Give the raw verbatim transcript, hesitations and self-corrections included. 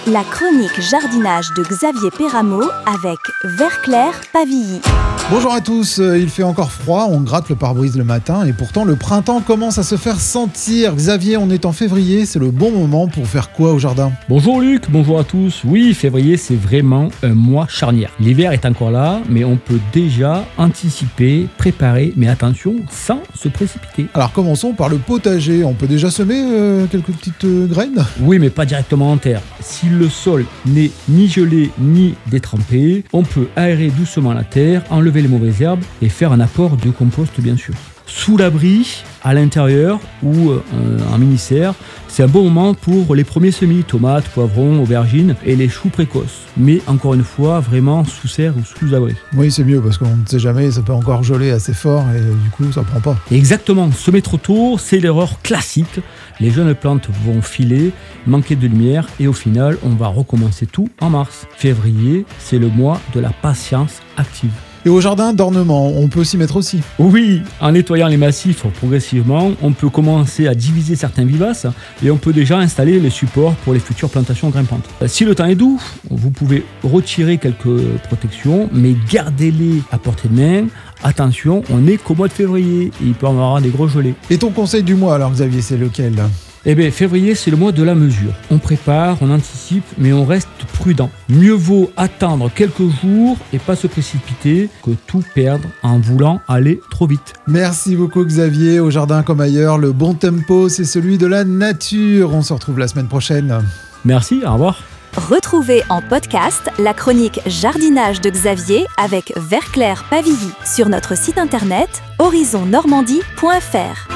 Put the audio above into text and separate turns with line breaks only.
La chronique jardinage de Xavier Perramot avec Vert-Clair Pavilly.
Bonjour à tous, il fait encore froid, on gratte le pare-brise le matin et pourtant le printemps commence à se faire sentir. Xavier, on est en février, c'est le bon moment pour faire quoi au jardin ?
Bonjour Luc, bonjour à tous. Oui, février c'est vraiment un mois charnière. L'hiver est encore là, mais on peut déjà anticiper, préparer, mais attention, sans se précipiter.
Alors commençons par le potager, on peut déjà semer euh, quelques petites euh, graines ?
Oui, mais pas directement en terre. Si le sol n'est ni gelé ni détrempé, on peut aérer doucement la terre, enlever les mauvaises herbes et faire un apport de compost bien sûr. Sous l'abri, à l'intérieur ou euh, en mini-serre, c'est un bon moment pour les premiers semis, tomates, poivrons, aubergines et les choux précoces. Mais encore une fois, vraiment sous serre ou sous abri.
Oui, c'est mieux parce qu'on ne sait jamais, ça peut encore geler assez fort et du coup ça prend pas.
Exactement, semer trop tôt, c'est l'erreur classique. Les jeunes plantes vont filer, manquer de lumière et au final, on va recommencer tout en mars. Février, c'est le mois de la patience active.
Et au jardin d'ornement, on peut s'y mettre aussi.
Oui, en nettoyant les massifs progressivement, on peut commencer à diviser certains vivaces et on peut déjà installer les supports pour les futures plantations grimpantes. Si le temps est doux, vous pouvez retirer quelques protections, mais gardez-les à portée de main. Attention, on est qu'au mois de février et il peut y avoir des gros gelées.
Et ton conseil du mois alors Xavier, c'est lequel ?
Eh bien, février, c'est le mois de la mesure. On prépare, on anticipe, mais on reste prudent. Mieux vaut attendre quelques jours et pas se précipiter que tout perdre en voulant aller trop vite.
Merci beaucoup Xavier. Au jardin comme ailleurs, le bon tempo, c'est celui de la nature. On se retrouve la semaine prochaine.
Merci, au revoir.
Retrouvez en podcast la chronique jardinage de Xavier avec Vert-Clair Pavilly sur notre site internet horizon normandie point f r.